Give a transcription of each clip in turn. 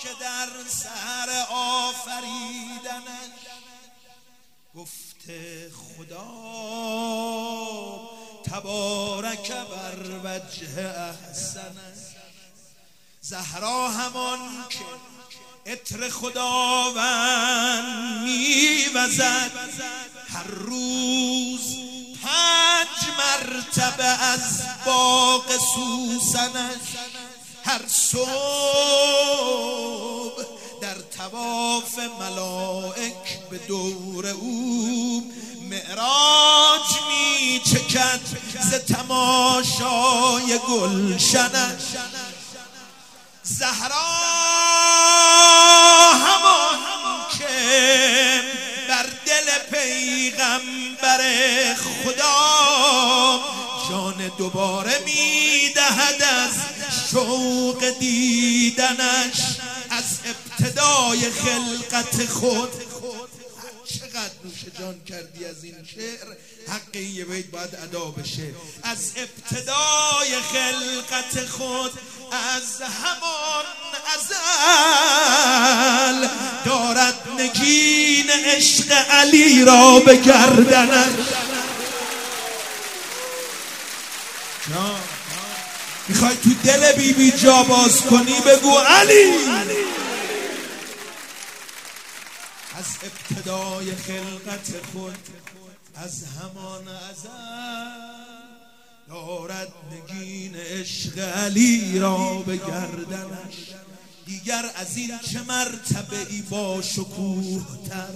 که در سر آفریدنش گفته خدا تبارک بر وجه احسنش. زهرا همان که عطر خداوند میوزد هر روز 5 مرتبه از باغ سوسنش. هر صبح در طواف ملائک به دور او معراج می چکد ز تماشای گلشنش. زهرا همان که بر دل پیغمبر خدا جان دوباره می دهد از شوق دیدنش. از ابتدای خلقت خود چقدر نوش جان کردی از این شعر، حق یه بیت باید ادا بشه. از ابتدای خلقت خود از همان ازل دارد نگین عشق علی را به گردنش. میخوای تو دل بی بی جا باز کنی بگو علی. از ابتدای خلقت خود از همان ازل دارد نگین عشق علی را به گردنش. دیگر از این چه مرتبه ای با شکوه تر،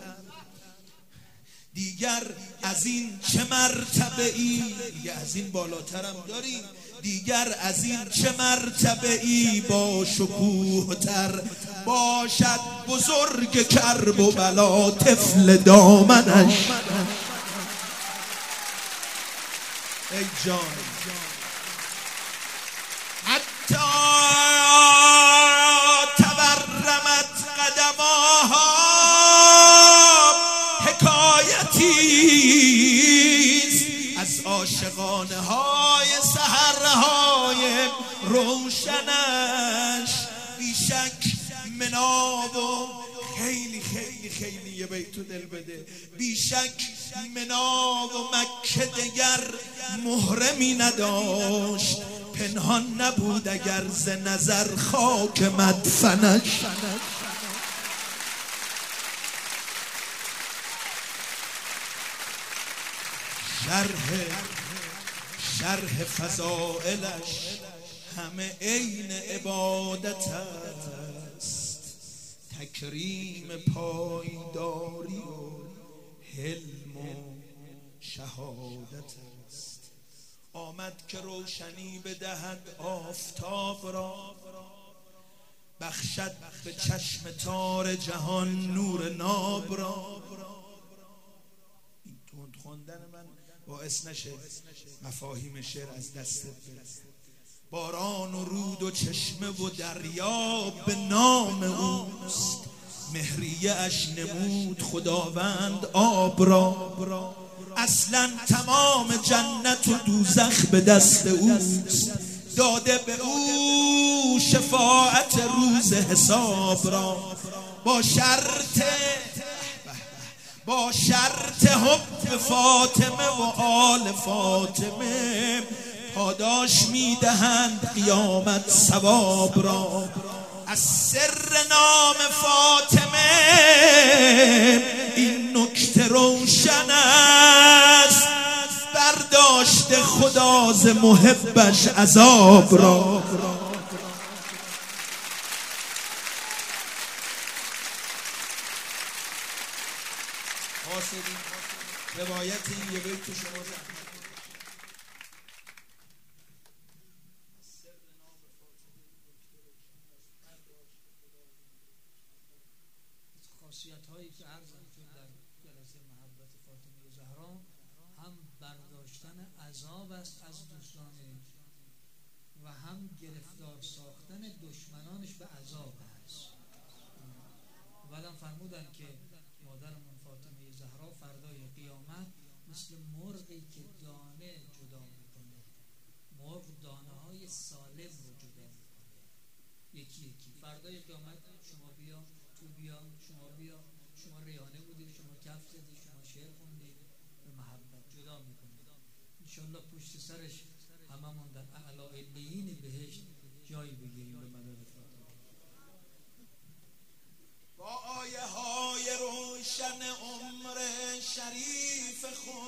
دیگر از این چه مرتبه ای، دیگر از این بالاترم داریم، دیگر از این چه مرتبه ای با شکوه تر باشد بزرگ کرب و بلا طفل دامنش. ای جان حتی تورمت قدماها حکایتیست از عاشقانه های سحرهای روشنش. بیشک مناب و خیلی خیلی خیلی یه بیتو دل بده، بیشک مناب و مکه دگر محرمی نداشت، پنهان نبود اگر ز نظر خاک مدفنش. شرح فضائلش همه عین عبادت است، تکریم پایداری و حلم و شهادت است. آمد که روشنی بدهد آفتاب را، بخشد به چشم تار جهان نور ناب را. این تند خوندن من باعث نشه مفاهیم شعر از دست بره. باران و رود و چشمه و دریا به نام اوست، مهریه اش نمود خداوند آب را. اصلا تمام جنت و دوزخ به دست اوست، داده به او شفاعت روز حساب را. با شرط حب فاطمه و آل فاطمه پاداش میدهند قیامت ثواب را. از سر نام فاطمه این نکته روشن است، برداشت خدا ز محبش عذاب را. روایت این یه بیت شما خاصیت هایی که عرضم شد در جلسه محبت فاطمه زهرا هم برداشتن عذاب است از دوستانش و هم گرفتار ساختن دشمنانش به عذاب است. بعدم فرمودن که مادرمون فاطمه زهرا فردای قیامت مثل مرغی که دانه جدا میکنه، مرغ دانه های سالم رو جدا میکنه، یکی فردای قیامت شما بیا، تو بیا، شما بیا، شما ریحانه بودی، شما کف زدی، شما شعر خوندی، به محبت جدا میکنید. انشالله پشت سرش هممون در اعلی علیین بهشت جایی بگیریم به مدد فاطمه. با آیه های روشن عمر شریف خود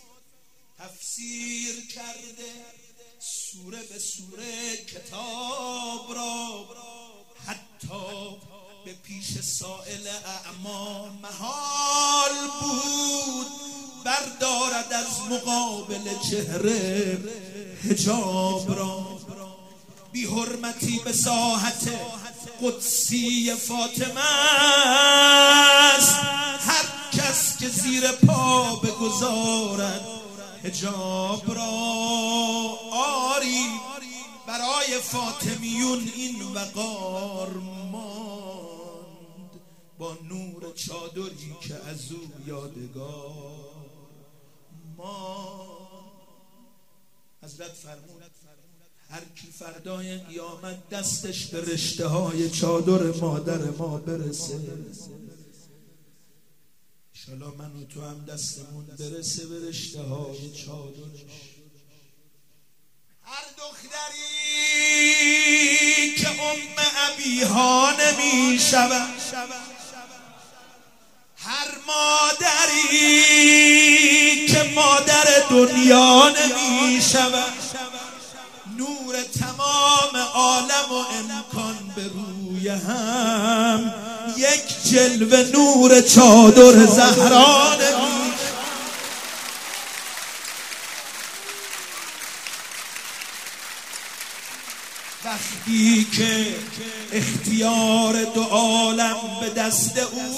تفسیر کرده سوره به سوره کتاب را، حتی به پیش سائل اعما محال بود بردارد از مقابل چهره حجاب را. بی حرمتی به ساحت قدسی فاطمه است هر کس که زیر پا بگذارد حجاب را. آری برای فاطمیون این وقار ماند با نور چادری که از او یادگار ماند. حضرت فرمود هر کی فردای قیامت دستش به رشته های چادر مادر ما برسه، انشالله من و تو هم دستمون برسه به رشته های چادرش. هر دختری که ابیها نمی شود، هر مادری که مادر دنیا نمی شود، نور تمام عالم و امکان به روی هم، یک جلوه نور چادر زهرا نمی. وقتی که اختیار دو عالم به دست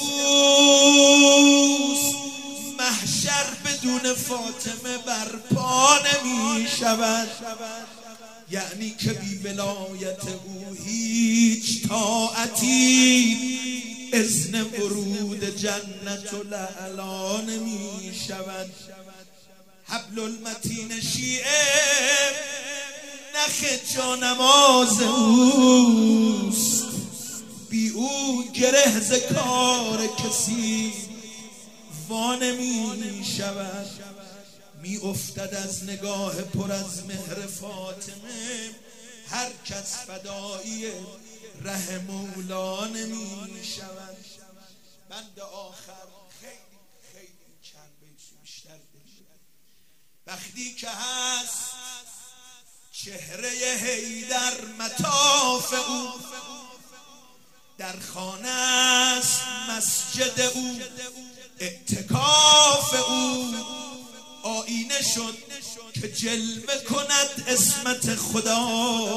اوست، محشر بدون فاطمه برپا نمی شود. یعنی که بی ولایت او هیچ طاعتی اذن ورود جنت و لعلا نمی شود. حبل المتین شیعه نخ جانماز اوست، بی او گره ز کار کسی وا نمی شود. می افتد از نگاه پر از مهر فاطمه هر کس فدایی ره مولا نمی شود. بند آخر خیلی چند بیت بیشتر بگید. وقتی که هست چهره حیدر مطاف او، در خانه است مسجد او، اعتکاف او، آینه شد که جلوه کند اسمت خدا،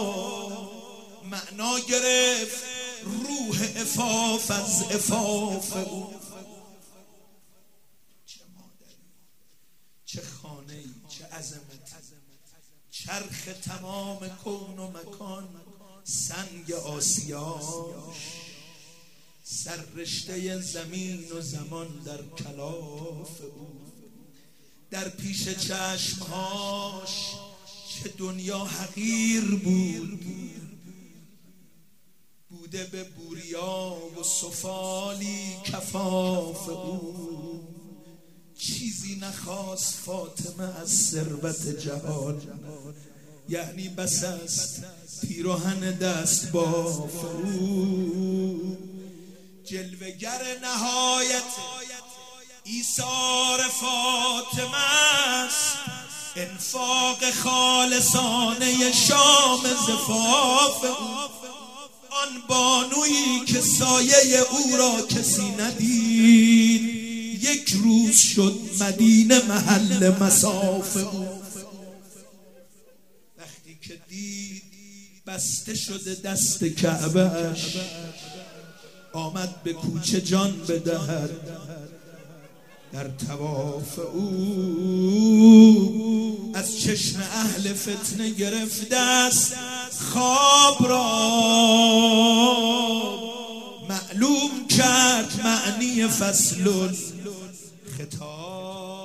معنا گرفت روح عفاف از عفاف او. چه مادری، چه خانه‌ای، چه عظمتی، چرخ تمام کون و مکان، سنگ آسیاش، سر رشته زمین و زمان در کلاف او. در پیش چشمهاش چه دنیا حقیر بوده به بوریا و سفالی کفاف او. چیزی نخواست فاطمه از ثروت جهان، یعنی بس است پیراهن دست باف او. جلوه‌گر نهایت ایثار فاطمه است، انفاق خالصانه شام زفاف او. آن بانویی که سایه او را کسی ندید، یک روز شد مدینه محل مصاف او. وقتی که دید بسته شده دست کعبه‌اش، آمد به کوچه جان بدهد در طواف او. از چشم اهل فتنه گرفت دست خواب را، معلوم کرد معنی فصل الخطاب.